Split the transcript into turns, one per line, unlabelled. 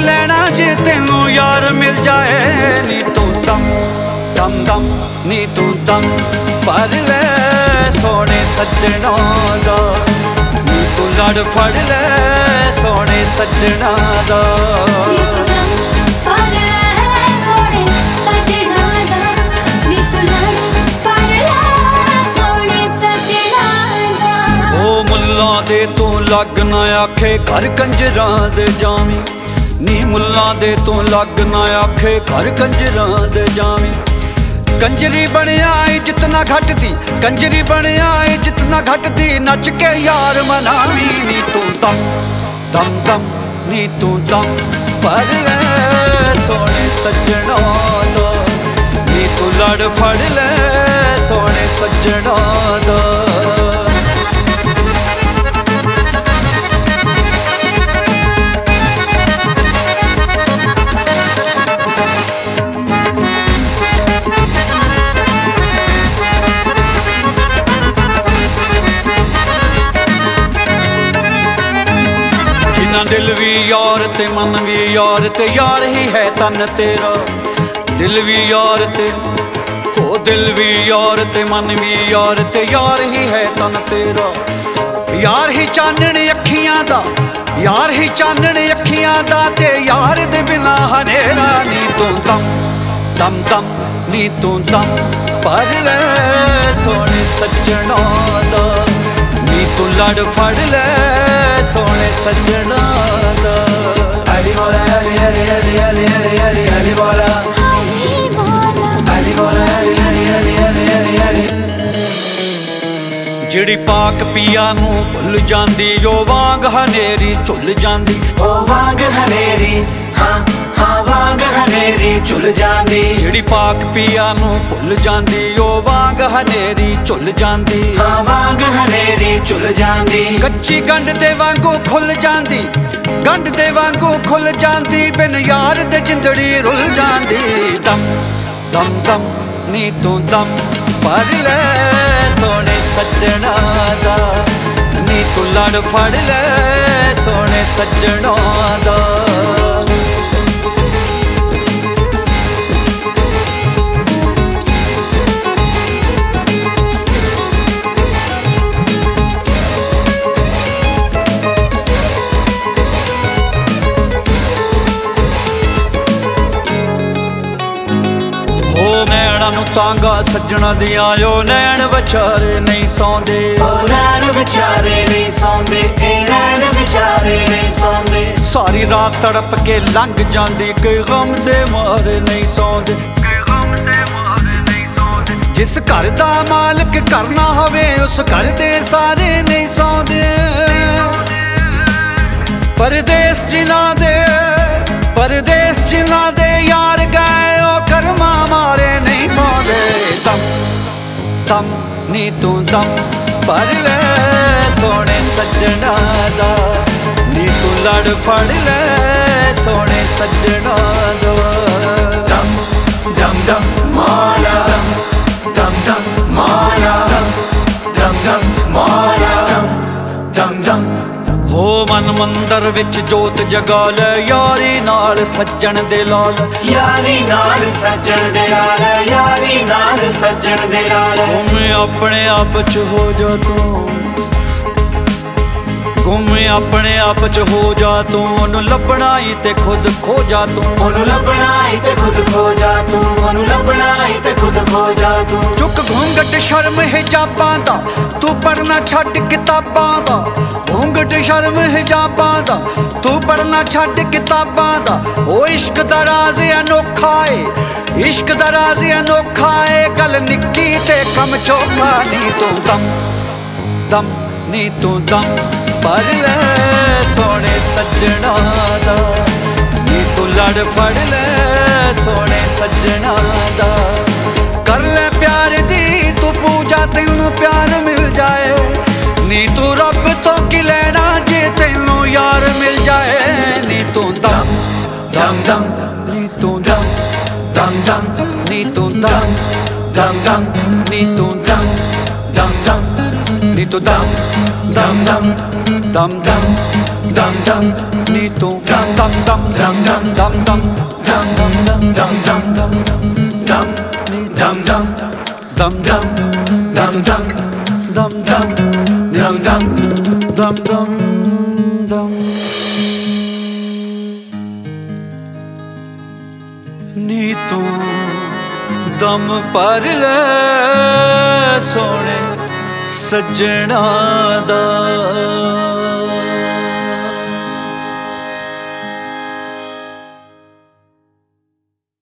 ਲੈਣਾ ਜੇ ਤੈਨੂੰ ਯਾਰ ਮਿਲ ਜਾਏ। ਨੀ ਤੂੰ ਦਮ ਦਮ ਦਮ ਨੀ ਤੂੰ ਦਮ ਭਰ ਲੈ ਸੋਹਣੇ ਸੱਜਣਾ ਦਾ। ਨੀ ਤੂੰ ਲੜ ਫੜ ਲੈ ਸੋਹਣੇ ਸੱਜਣਾ ਦਾ। ਮੁੱਲਾਂ ਦੇ ਤੂੰ ਲੱਗ ਨਾ ਆਖੇ ਘਰ ਕੰਜਰਾਂ ਦੇ ਜਾਵੀਂ। ਨੀ ਮੁੱਲਾਂ ਦੇ ਤੂੰ ਲੱਗ ਨਾ ਆਖੇ ਘਰ ਕੰਜਰਾਂ ਦੇ ਜਾਵੀਂ। ਕੰਜਰੀ ਬਣਿਆ ਇੱਜ਼ਤ ਨਾ ਘਟਦੀ, ਕੰਜਰੀ ਬਣਿਆ ਇੱਜ਼ਤ ਨਾ ਘਟਦੀ। ਨੱਚ ਕੇ ਯਾਰ ਮਨਾਵੀਂ। ਨੀ ਤੂੰ ਦਮ ਦਮ ਦਮ ਨੀ ਤੂੰ ਦਮ ਭਰ ਲੈ ਸੋਹਣੇ ਸੱਜਣਾ ਦਾ। ਨੀ ਤੂੰ ਲੜ ਫੜ ਲੈ ਸੋਹਣੇ ਸੱਜਣਾ ਦਾ। ਦਿਲ ਵੀ ਯਾਰ ਤੇ ਮਨ ਵੀ ਯਾਰ ਤੇ ਯਾਰ ਹੀ ਹੈ ਤਨ ਤੇਰਾ। ਦਿਲ ਵੀ ਯਾਰ ਤੇ ਹੋ ਦਿਲ ਵੀ ਯਾਰ ਤੇ ਮਨ ਵੀ ਯਾਰ ਤੇ ਯਾਰ ਹੀ ਹੈ ਤਨ ਤੇਰਾ। ਯਾਰ ਹੀ ਚਾਨਣ ਅੱਖੀਆਂ ਦਾ, ਯਾਰ ਹੀ ਚਾਨਣ ਅੱਖੀਆਂ ਦਾ ਤੇ ਯਾਰ ਦੇ ਬਿਨਾ ਹਨੇਰਾ। ਨੀ ਤੂੰ ਦਮ ਦਮ ਦਮ ਨੀ ਤੂੰ ਦਮ ਭਰ ਲੈ ਸੋਹਣੇ ਸੱਜਣਾ ਦਾ। ਨੀ ਤੂੰ ਲੜ ਫੜ ਲੈ ਸੋਹਣੇ ਸੱਜਣਾ ਦਾ। ਅਲੀ ਬੋਲਾ ਅਲੀ ਅਲੀ ਅਲੀ ਅਲੀ ਅਲੀ ਅਲੀ ਅਲੀ ਬੋਲਾ ਅਲੀ ਬੋਲਾ ਅਲੀ ਬੋਲਾ ਅਲੀ ਅਲੀ ਅਲੀ ਅਲੀ ਅਲੀ ਅਲੀ। ਜਿਹੜੀ ਪਾਕ ਪੀਆ ਨੂੰ ਭੁੱਲ ਜਾਂਦੀ ਉਹ ਵਾਂਗ ਹਨੇਰੀ ਝੁੱਲ ਜਾਂਦੀ।
ਉਹ ਵਾਂਗ ਹਨੇਰੀ ਹਾਂ ਹਾਂ ਵਾਂਗ ਹਨੇਰੀ ਝੁੱਲ ਜਾਂਦੀ।
ਜਿਹੜੀ ਪਾਕ ਪੀਆ ਨੂੰ ਭੁੱਲ ਜਾਂਦੀ ਉਹ ਵਾਂਗ ਹਨੇਰੀ ਝੁੱਲ ਜਾਂਦੀ।
ਹਾਂ ਵਾਂਗ ਹਨੇਰੀ ਝੁੱਲ ਜਾਂਦੀ।
ਕੱਚੀ ਗੰਢ ਦੇ ਵਾਂਗੂ ਖੁੱਲ ਜਾਂਦੀ, ਗੰਢ ਦੇ ਵਾਂਗੂ ਖੁੱਲ ਜਾਂਦੀ। ਬਿਨ ਯਾਰ ਦੇ ਜਿੰਦੜੀ ਰੁੱਲ ਜਾਂਦੀ। ਦਮ ਦਮ ਦਮ ਨੀ ਤੂੰ ਦਮ ਭਰ ਲੈ ਸੋਹਣੇ ਸੱਜਣਾ ਦਾ। ਨੀ ਤੂੰ ਲੜ ਫੜ ਲੈ ਸੋਹਣੇ ਸੱਜਣਾ ਦਾ। ਨੈਣਾਂ ਨੂੰ ਤਾਂਗਾ ਸੱਜਣਾ ਦੀਆਂ ਓ ਨੈਣ ਵਿਚਾਰੇ ਨਹੀਂ ਸੌਂਦੇ।
ਓ ਨੈਣ ਵਿਚਾਰੇ ਨਹੀਂ ਸੌਂਦੇ, ਇਹ ਨੈਣ ਵਿਚਾਰੇ ਨਹੀਂ ਸੌਂਦੇ।
ਸਾਰੀ ਰਾਤ ਤੜਪ ਕੇ ਲੰਘ ਜਾਂਦੀ ਕੋਈ ਗਮ ਦੇ ਮਾਰੇ ਨਹੀਂ ਸੌਂਦੇ। ਜਿਸ ਘਰ ਦਾ ਮਾਲਕ ਕਰਨਾ ਹੋਵੇ ਉਸ ਘਰ ਦੇ ਸਾਰੇ ਨਹੀਂ ਸੌਂਦੇ। ਪਰਦੇਸ ਜਿਨ੍ਹਾਂ ਦੇ, ਪਰਦੇਸ ਜਿਨ੍ਹਾਂ ਦੇ ਯਾਰ ਗਏ ਉਹ ਕਰਮਾਂ ਮਾਰੇ ਨਹੀਂ ਸੌਂਦੇ। ਦਮ ਦਮ ਨੀ ਤੂੰ ਦਮ ਭਰ ਲੈ ਸੋਹਣੇ ਸੱਜਣਾ ਦਾ। ਨੀ ਤੂੰ ਲੜ ਫੜ ਲੈ ਸੋਹਣੇ ਸੱਜਣਾ ਦਾ।
ਦਮ ਦਮ ਦਮ ਮੌਲਾ ਦਮ ਦਮ ਦਮ ਮੌਲਾ ਦਮ ਦਮ ਮੌਲਾ ਦਮ ਦਮ।
ਹੋ ਮਨ ਮੰਦਰ ਵਿੱਚ ਜੋਤ ਜਗਾ ਲੈ ਯਾਰੀ ਨਾਲ ਸੱਜਣ ਦੇ ਲਾਲ।
ਯਾਰੀ ਨਾਲ ਸੱਜਣ ਦੇ ਲਾਲ, ਯਾਰੀ ਨਾਲ ਸੱਜਣ ਦੇ ਲਾਲ।
ਗੁੰਮ ਆਪਣੇ ਆਪ ਚ ਹੋ ਜਾ ਤੂੰ, ਗੁੰਮ ਆਪਣੇ ਆਪ ਚ ਹੋ ਜਾ ਤੂੰ। ਉਹਨੂੰ ਲੱਭਣਾ ਈ ਤੇ ਖੁਦ ਖੋ ਜਾ ਤੂੰ।
ਉਹਨੂੰ ਲੱਭਣਾ ਈ ਤੇ ਖੁਦ ਖੋ ਜਾ ਤੂੰ। ਉਹਨੂੰ ਲੱਭਣਾ ਈ ਤੇ ਖੁਦ ਖੋ ਜਾ ਤੂੰ।
ਚੁੱਕ ਘੁੰਗਟ ਸ਼ਰਮ ਹਿਜਾਬਾਂ ਦਾ ਤੂੰ ਪੜਨਾ ਛੱਡ ਕਿਤਾਬਾਂ ਦਾ। ਘੁੰਗਟ ਸ਼ਰਮ ਹਿਜਾਬਾਂ ਦਾ ਤੂੰ ਪੜਨਾ ਛੱਡ ਕਿਤਾਬਾਂ ਦਾ। ਉਹ ਇਸ਼ਕ ਦਾ ਰਾਜ਼ ਅਨੋਖਾ ਏ, ਇਸ਼ਕ ਦਾ ਰਾਜ਼ ਅਨੋਖਾ ਏ। ਗੱਲ ਨਿੱਕੀ ਤੇ ਕੰਮ ਚੋਖਾ। ਨੀ ਤੂੰ ਦਮ ਦਮ ਨੀ ਤੂੰ ਦਮ ਭਰ ਲੈ ਸੋਹਣੇ ਸੱਜਣਾ ਦਾ। ਨੀ ਤੂੰ ਲੜ ਫੜ ਲੈ ਸੋਹਣੇ ਸੱਜਣਾ ਦਾ। ਕਰ ਲੈ ਪਿਆਰ ਦੀ ਤੂੰ ਪੂਜਾ ਤੈਨੂੰ ਪਿਆਰ ਮਿਲ ਜਾਏ। ਨੀ ਤੂੰ ਰੱਬ ਤੋਂ ਕੀ ਲੈਣਾ ਜੇ ਤੈਨੂੰ ਯਾਰ ਮਿਲ ਜਾਏ। ਨੀ ਤੂੰ ਦਮ ਦਮ ਦਮ ਨੀ ਤੂੰ ਦਮ ਦਮ ਦਮ ਨੀ ਤੂੰ ਦਮ ਦਮ ਦਮ ਨੀ ਤੂੰ ਦਮ ਦਮ ਦਮ ਨੀ ਤੂੰ ਦਮ ਦਮ ਦਮ ਦਮ ਦਮ
dum dum
ਨੀ ਤੂੰ ਦਮ ਦਮ ਦਮ
dum dum
ਦਮ ਦਮ
dum dum dum dum dum dum dum dum
ਦਮ
dum dum dum
ਦਮ ਦਮ
dum dum
ਦਮ ਦਮ ਦਮ ਨੀ ਤੂੰ ਦਮ ਭਰ ਲੈ ਸੋਹਣੇ ਸੱਜਣਾ ਦਾ